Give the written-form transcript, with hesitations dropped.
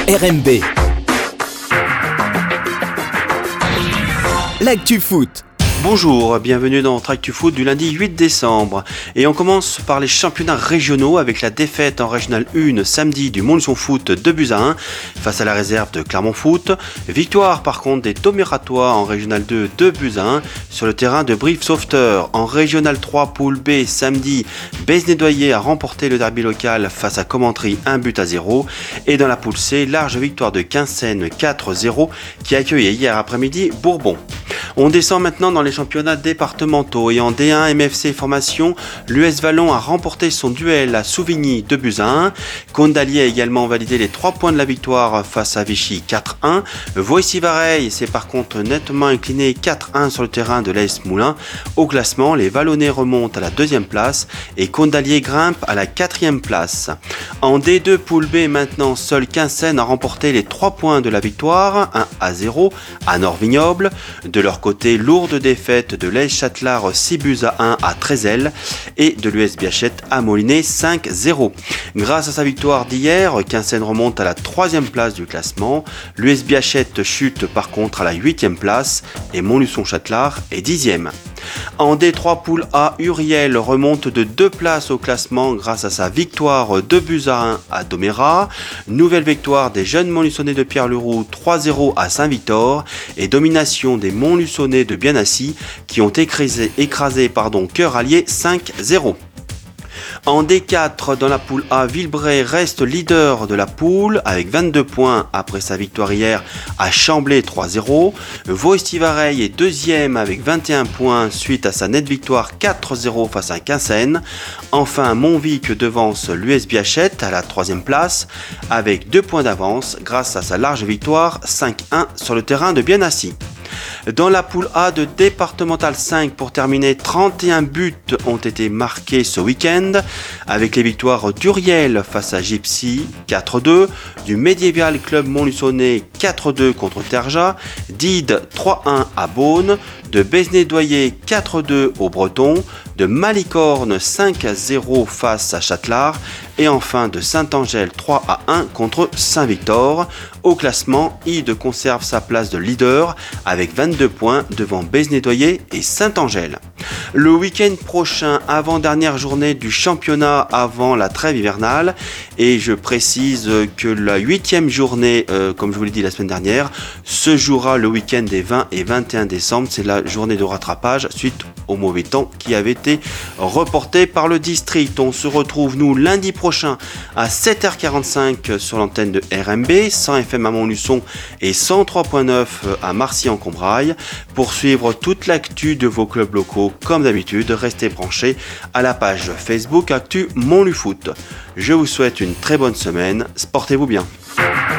RMB. L'actu foot. Bonjour, bienvenue dans notre Actu Foot du lundi 8 décembre. Et on commence par les championnats régionaux avec la défaite en Régional 1 samedi du Montluçon Foot 2-1 face à la réserve de Clermont Foot. Victoire par contre des Thomiratois en Régional 2 2-1 sur le terrain de Brive Sauveteur. En Régional 3 Poule B samedi, Besnédoyer a remporté le derby local face à Commentry 1-0. Et dans la Poule C, large victoire de Quinssaines 4-0 qui accueillait hier après-midi Bourbon. On descend maintenant dans les championnats départementaux et en D1 MFC Formation, l'US Vallon a remporté son duel à Souvigny 2-1. Condalier a également validé les 3 points de la victoire face à Vichy 4-1. Voissy-Vareille s'est par contre nettement incliné 4-1 sur le terrain de l'AS Moulins. Au classement, les Vallonnais remontent à la 2e place et Condalier grimpe à la 4e place. En D2 Poule B maintenant, seul Quinssaines a remporté les 3 points de la victoire 1-0 à Nord-Vignoble. De leur côté, lourde défaite de l'AS Châtelard 6-1 à Trézel et de l'US Biachette à Molinet 5-0. Grâce à sa victoire d'hier, Quinssaines remonte à la 3e place du classement. L'US Biachette chute par contre à la 8e place et Montluçon-Châtelard est 10e. En D3 Poule A, Uriel remonte de 2 places au classement grâce à sa victoire 2-1 à Domérat. Nouvelle victoire des jeunes Montluçonnais de Pierre-Leroux 3-0 à Saint-Victor et domination des Montluçonnais de Bienassis qui ont écrasé Cœur Allié 5-0. En D4, dans la poule A, Villebray reste leader de la poule avec 22 points après sa victoire hier à Chamblay 3-0. Voissy-Vareille est 2e avec 21 points suite à sa nette victoire 4-0 face à Quinssaines. Enfin, Montvic devance l'US Biachette à la 3e place avec 2 points d'avance grâce à sa large victoire 5-1 sur le terrain de Bienassis. Dans la poule A de départemental 5 pour terminer, 31 buts ont été marqués ce week-end avec les victoires d'Uriel face à Gypsy 4-2, du Médiéval Club Montluçonnais 4-2 contre Terja, d'Ide 3-1 à Beaune, de Besnédoyer 4-2 au Breton, de Malicorne 5-0 face à Châtelard et enfin de Saint-Angèle 3-1 contre Saint-Victor. Au classement, Ide conserve sa place de leader avec 22 points devant Besnédoyer et Saint-Angèle. Le week-end prochain, avant-dernière journée du championnat avant la trêve hivernale, et je précise que la 8e journée, comme je vous l'ai dit la semaine dernière, se jouera le week-end des 20 et 21 décembre. C'est la journée de rattrapage suite au mauvais temps qui avait été reporté par le district. On se retrouve nous lundi prochain à 7h45 sur l'antenne de RMB, 100 FM à Montluçon et 103.9 à Marcy-en-Combraille. Pour suivre toute l'actu de vos clubs locaux, comme d'habitude, restez branchés à la page Facebook Actu Montlufoot. Je vous souhaite une très bonne semaine, portez-vous bien.